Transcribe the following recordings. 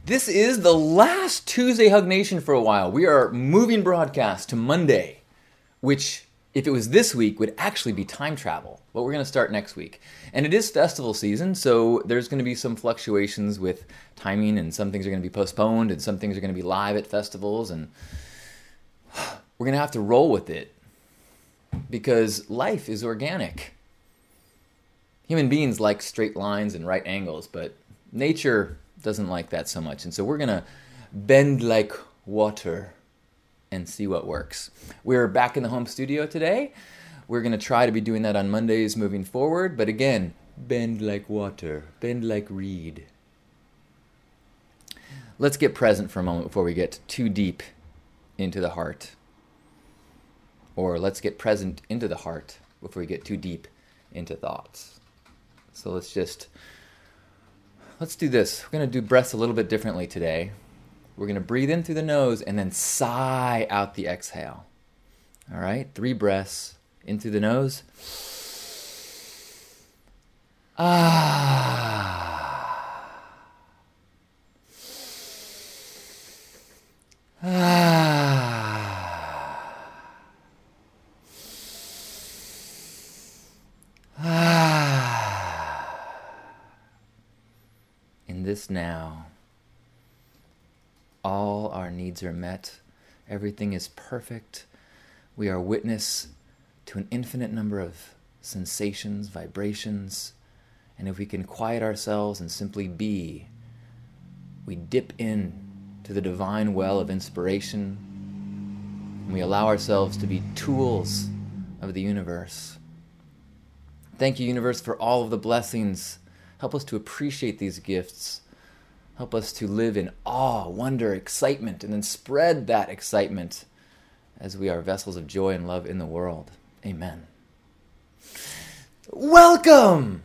This is the last Tuesday Hug Nation for a while. We are moving broadcast to Monday, which, if it was this week, would actually be time travel. But we're going to start next week. And it is festival season, so there's going to be some fluctuations with timing, and some things are going to be postponed, and some things are going to be live at festivals, and we're going to have to roll with it because life is organic. Human beings like straight lines and right angles, but nature doesn't like that so much. And so we're going to bend like water and see what works. We're back in the home studio today. We're going to try to be doing that on Mondays moving forward. But again, bend like water, bend like reed. Let's get present for a moment before we get too deep into the heart. Or let's get present into the heart before we get too deep into thoughts. So let's do this. We're going to do breaths a little bit differently today. We're going to breathe in through the nose and then sigh out the exhale. All right? 3 breaths in through the nose. In this now, all our needs are met. Everything is perfect. We are witness to an infinite number of sensations, vibrations, and if we can quiet ourselves and simply be, we dip in to the divine well of inspiration, and we allow ourselves to be tools of the universe. Thank you, universe, for all of the blessings. Help us to appreciate these gifts. Help us to live in awe, wonder, excitement, and then spread that excitement as we are vessels of joy and love in the world. Amen. Welcome!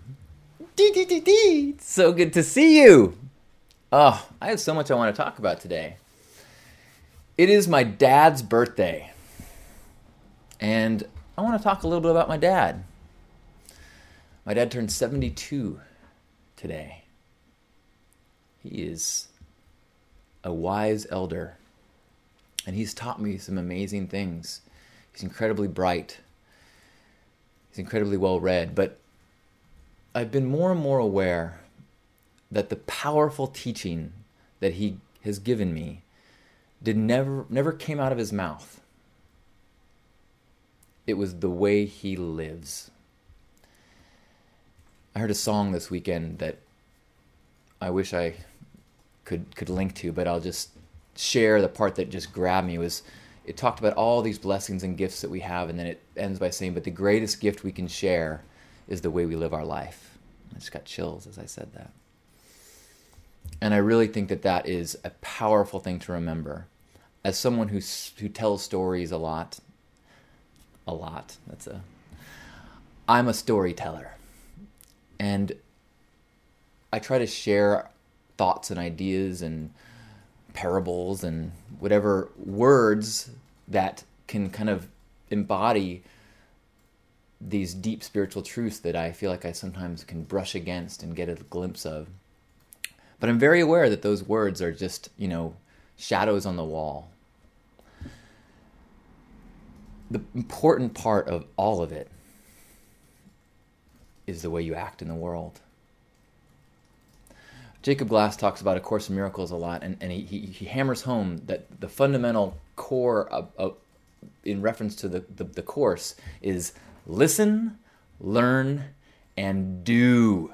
So good to see you! Oh, I have so much I want to talk about today. It is my dad's birthday. And I want to talk a little bit about my dad. My dad turned 72 today. He is a wise elder, and he's taught me some amazing things. He's incredibly bright. He's incredibly well read, but I've been more and more aware that the powerful teaching that he has given me never came out of his mouth. It was the way he lives. I heard a song this weekend that I wish I could link to, but I'll just share the part that just grabbed me. It talked about all these blessings and gifts that we have, and then it ends by saying, but the greatest gift we can share is the way we live our life. I just got chills as I said that. And I really think that is a powerful thing to remember. As someone who tells stories a lot, I'm a storyteller. And I try to share thoughts and ideas and parables and whatever words that can kind of embody these deep spiritual truths that I feel like I sometimes can brush against and get a glimpse of. But I'm very aware that those words are just, shadows on the wall. The important part of all of it is the way you act in the world. Jacob Glass talks about A Course in Miracles a lot, and he hammers home that the fundamental core in reference to the Course is listen, learn, and do.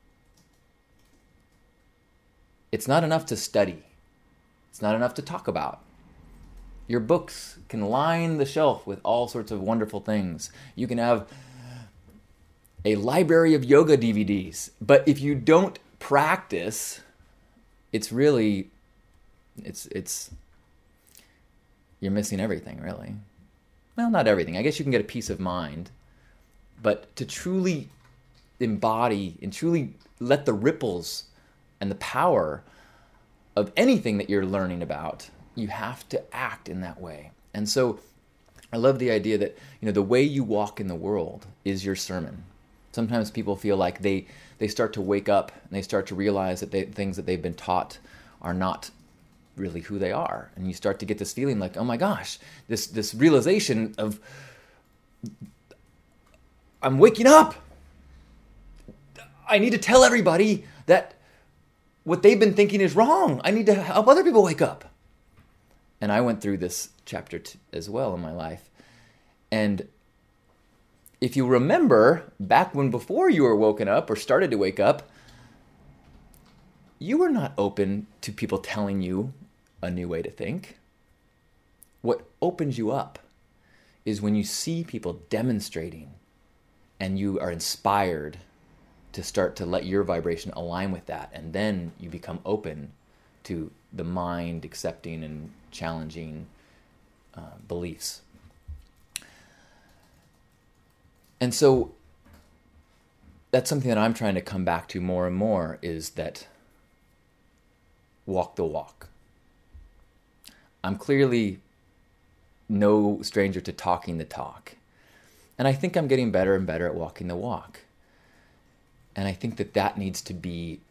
It's not enough to study. It's not enough to talk about. Your books can line the shelf with all sorts of wonderful things. You can have a library of yoga DVDs, but if you don't practice, you're missing everything, really. Well, not everything. I guess you can get a peace of mind, but to truly embody and truly let the ripples and the power of anything that you're learning about, you have to act in that way. And so I love the idea that, the way you walk in the world is your sermon. Sometimes people feel like they start to wake up and they start to realize that things that they've been taught are not really who they are. And you start to get this feeling like, oh my gosh, this realization of, I'm waking up. I need to tell everybody that what they've been thinking is wrong. I need to help other people wake up. And I went through this chapter as well in my life. And if you remember, back when before you were woken up or started to wake up, you were not open to people telling you a new way to think. What opens you up is when you see people demonstrating and you are inspired to start to let your vibration align with that. And then you become open to the mind accepting and challenging beliefs. And so that's something that I'm trying to come back to more and more, is that walk the walk. I'm clearly no stranger to talking the talk. And I think I'm getting better and better at walking the walk. And I think that that needs to be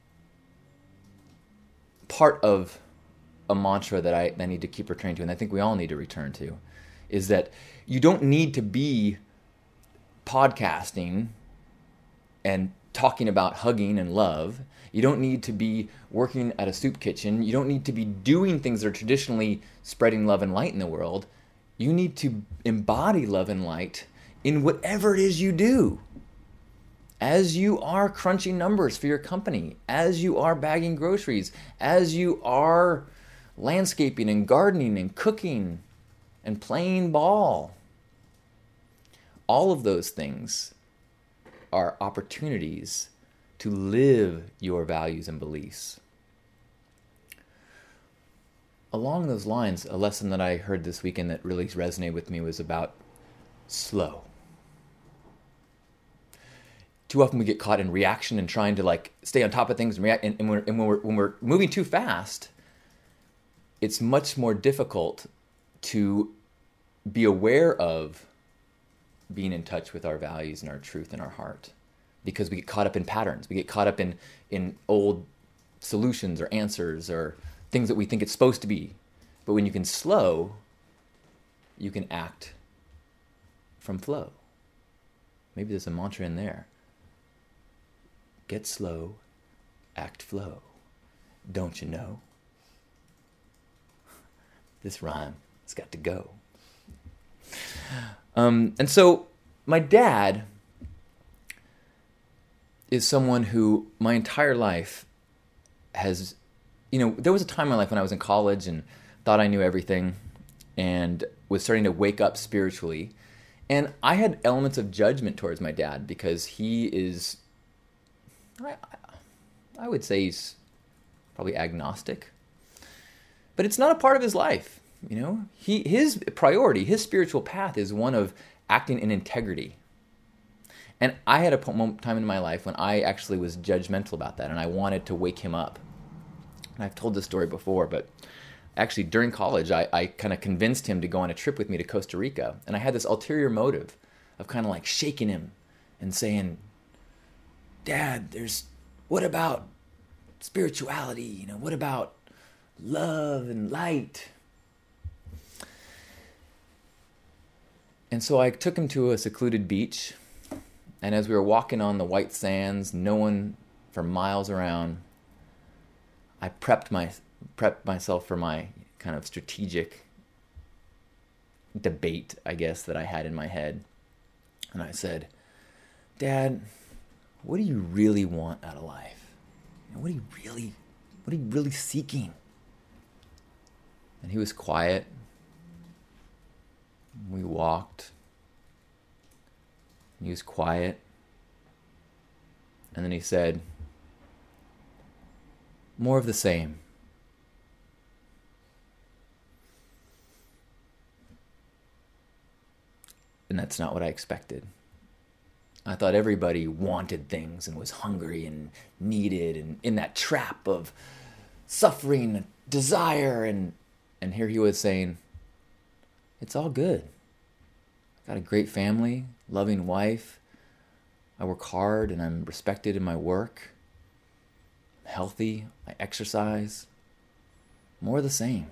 part of a mantra that I need to keep returning to, and I think we all need to return to, is that you don't need to be podcasting and talking about hugging and love. You don't need to be working at a soup kitchen. You don't need to be doing things that are traditionally spreading love and light in the world. You need to embody love and light in whatever it is you do. As you are crunching numbers for your company, as you are bagging groceries, as you are landscaping and gardening and cooking and playing ball. All of those things are opportunities to live your values and beliefs. Along those lines, a lesson that I heard this weekend that really resonated with me was about slow. Too often we get caught in reaction and trying to stay on top of things and react. And when we're moving too fast, it's much more difficult to be aware of being in touch with our values and our truth in our heart, because we get caught up in patterns. We get caught up in old solutions or answers or things that we think it's supposed to be. But when you can slow, you can act from flow. Maybe there's a mantra in there. Get slow, act flow. Don't you know? This rhyme has got to go. And so my dad is someone who my entire life has, there was a time in my life when I was in college and thought I knew everything and was starting to wake up spiritually. And I had elements of judgment towards my dad because he is, I would say he's probably agnostic. But it's not a part of his life, His priority, his spiritual path is one of acting in integrity. And I had a time in my life when I actually was judgmental about that, and I wanted to wake him up. And I've told this story before, but actually during college, I kind of convinced him to go on a trip with me to Costa Rica. And I had this ulterior motive of kind of shaking him and saying, Dad, what about spirituality? What about love and light? And so I took him to a secluded beach, and as we were walking on the white sands, no one for miles around, I prepped myself for my kind of strategic debate, I guess, that I had in my head. And I said, Dad, what do you really want out of life? What are you really seeking? And he was quiet. We walked. He was quiet. And then he said, more of the same. And that's not what I expected. I thought everybody wanted things and was hungry and needed and in that trap of suffering, desire, and here he was saying, it's all good. I got a great family, loving wife. I work hard and I'm respected in my work. I'm healthy. I exercise. more of the same.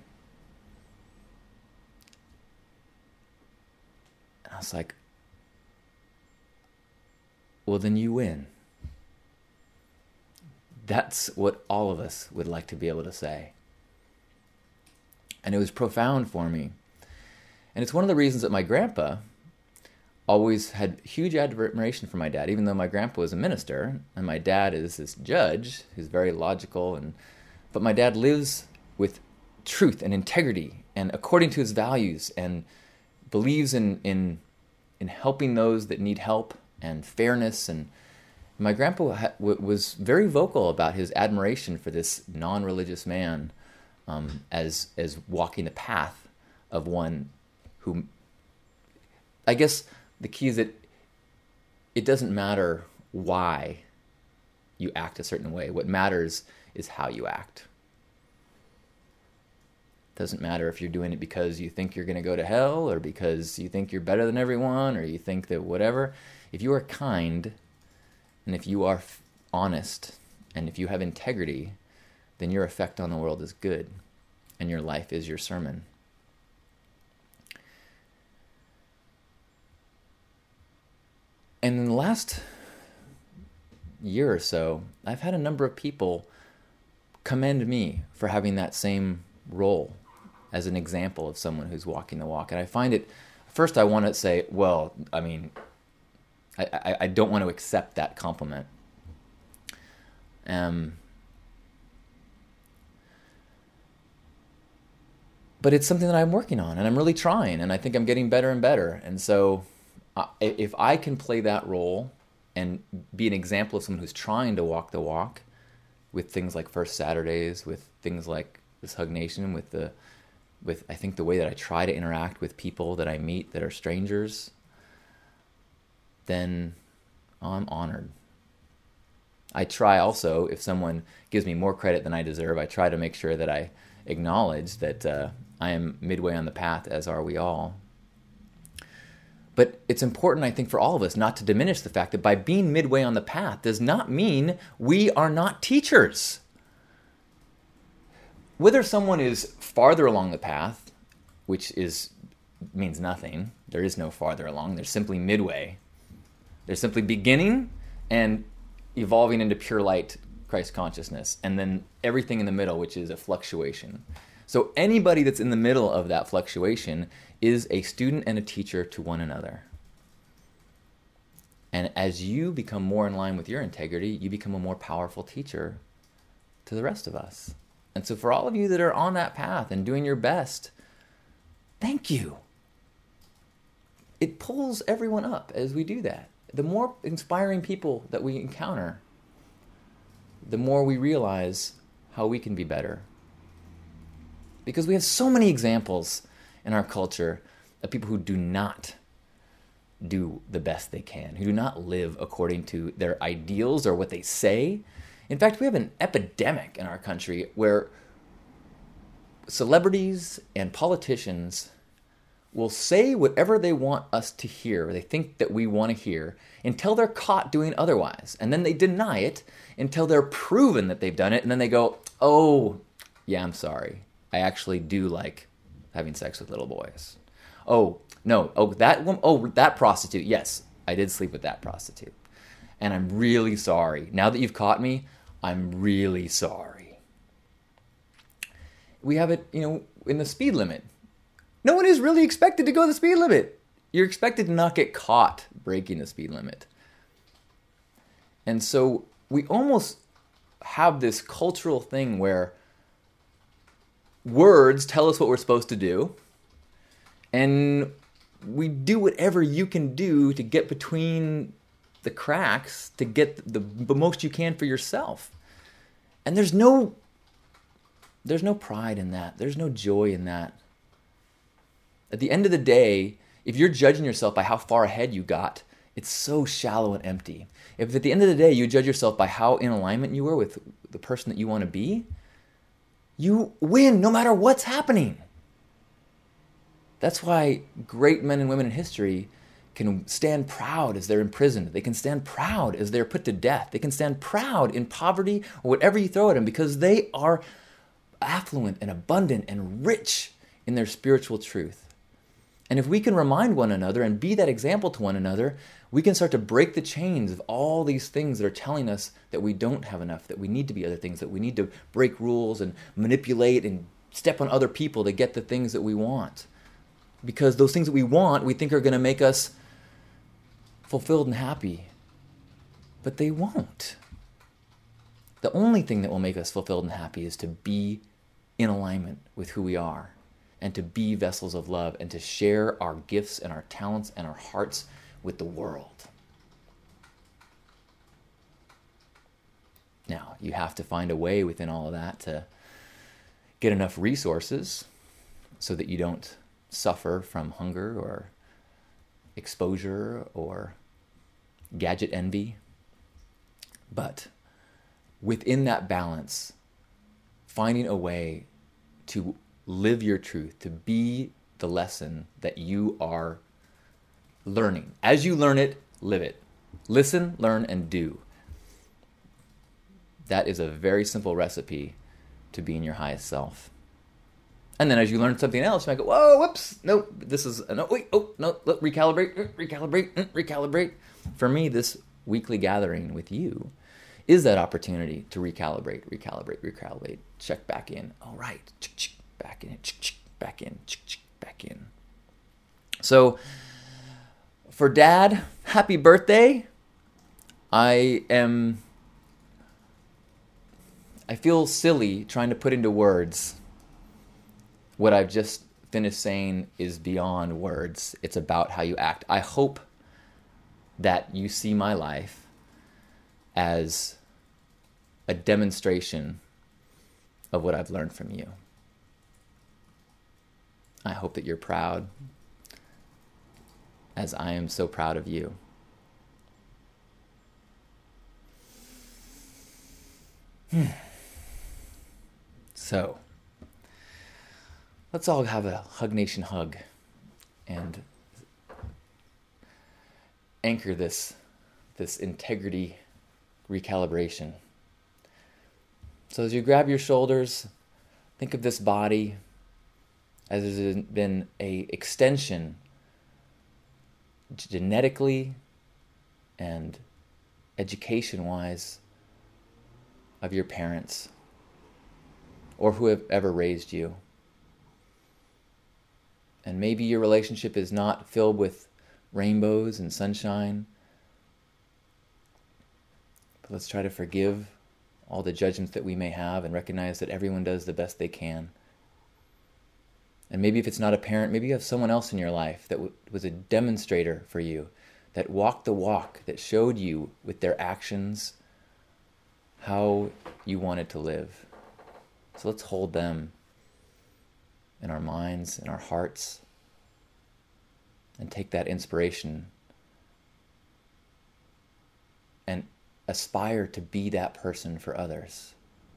And I was like, well, then you win. That's what all of us would like to be able to say. And it was profound for me. And it's one of the reasons that my grandpa always had huge admiration for my dad, even though my grandpa was a minister and my dad is this judge who's very logical. But my dad lives with truth and integrity and according to his values and believes in helping those that need help and fairness. And my grandpa was very vocal about his admiration for this non-religious man as walking the path of one who, I guess the key is that it doesn't matter why you act a certain way. What matters is how you act. It doesn't matter if you're doing it because you think you're going to go to hell or because you think you're better than everyone or you think that whatever. If you are kind and if you are honest and if you have integrity, then your effect on the world is good and your life is your sermon. And in the last year or so, I've had a number of people commend me for having that same role as an example of someone who's walking the walk. And I find it, first I want to say, well, I mean, I don't want to accept that compliment. But it's something that I'm working on, and I'm really trying, and I think I'm getting better and better. And so if I can play that role and be an example of someone who's trying to walk the walk with things like First Saturdays, with things like this Hug Nation, with I think the way that I try to interact with people that I meet that are strangers, then I'm honored. I try also, if someone gives me more credit than I deserve, I try to make sure that I acknowledge that I am midway on the path, as are we all. But it's important, I think, for all of us not to diminish the fact that by being midway on the path does not mean we are not teachers. Whether someone is farther along the path, which means nothing, there is no farther along, they're simply midway. They're simply beginning and evolving into pure light Christ consciousness, and then everything in the middle, which is a fluctuation. So anybody that's in the middle of that fluctuation is a student and a teacher to one another. And as you become more in line with your integrity, you become a more powerful teacher to the rest of us. And so for all of you that are on that path and doing your best, thank you. It pulls everyone up as we do that. The more inspiring people that we encounter, the more we realize how we can be better. Because we have so many examples in our culture of people who do not do the best they can, who do not live according to their ideals or what they say. In fact, we have an epidemic in our country where celebrities and politicians will say whatever they want us to hear, or they think that we want to hear, until they're caught doing otherwise. And then they deny it until they're proven that they've done it, and then they go, oh, yeah, I'm sorry. I actually do like having sex with little boys. Oh, no, that prostitute, yes, I did sleep with that prostitute. And I'm really sorry. Now that you've caught me, I'm really sorry. We have it, in the speed limit. No one is really expected to go the speed limit. You're expected to not get caught breaking the speed limit. And so we almost have this cultural thing where words tell us what we're supposed to do, and we do whatever you can do to get between the cracks to get the most you can for yourself. And there's no pride in that. There's no joy in that. At the end of the day, if you're judging yourself by how far ahead you got, it's so shallow and empty. If at the end of the day you judge yourself by how in alignment you were with the person that you want to be, you win no matter what's happening. That's why great men and women in history can stand proud as they're imprisoned. They can stand proud as they're put to death. They can stand proud in poverty or whatever you throw at them, because they are affluent and abundant and rich in their spiritual truth. And if we can remind one another and be that example to one another, we can start to break the chains of all these things that are telling us that we don't have enough, that we need to be other things, that we need to break rules and manipulate and step on other people to get the things that we want. Because those things that we want, we think are going to make us fulfilled and happy. But they won't. The only thing that will make us fulfilled and happy is to be in alignment with who we are, and to be vessels of love, and to share our gifts and our talents and our hearts with the world. Now, you have to find a way within all of that to get enough resources so that you don't suffer from hunger or exposure or gadget envy. But within that balance, finding a way to live your truth, to be the lesson that you are learning. As you learn it, live it. Listen, learn, and do. That is a very simple recipe to being your highest self. And then as you learn something else, you might go, whoa, whoops, nope, this is, no, wait, oh, no, look, recalibrate. For me, this weekly gathering with you is that opportunity to recalibrate, check back in. All right, back in, back in. So for Dad, happy birthday. I feel silly trying to put into words what I've just finished saying is beyond words. It's about how you act. I hope that you see my life as a demonstration of what I've learned from you. I hope that you're proud, as I am so proud of you. So, let's all have a Hug Nation hug and anchor this integrity recalibration. So as you grab your shoulders, think of this body as has been an extension genetically and education-wise of your parents or who have ever raised you. And maybe your relationship is not filled with rainbows and sunshine, but let's try to forgive all the judgments that we may have and recognize that everyone does the best they can. And maybe if it's not a parent, maybe you have someone else in your life that was a demonstrator for you, that walked the walk, that showed you with their actions how you wanted to live. So let's hold them in our minds, in our hearts, and take that inspiration and aspire to be that person for others.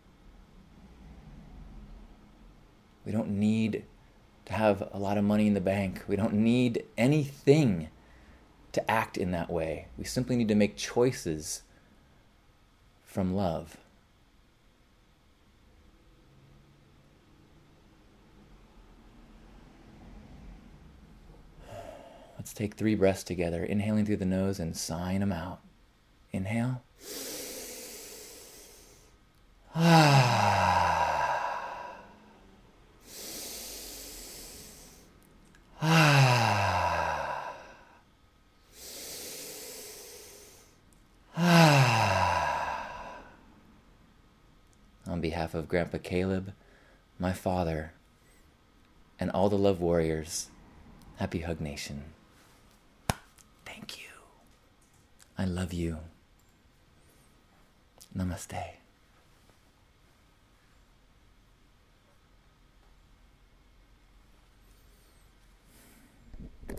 We don't need to have a lot of money in the bank. We don't need anything to act in that way. We simply need to make choices from love. Let's take 3 breaths together, inhaling through the nose and sighing them out. Inhale. On behalf of Grandpa Caleb, my father, and all the love warriors, happy Hug Nation. Thank you. I love you. Namaste.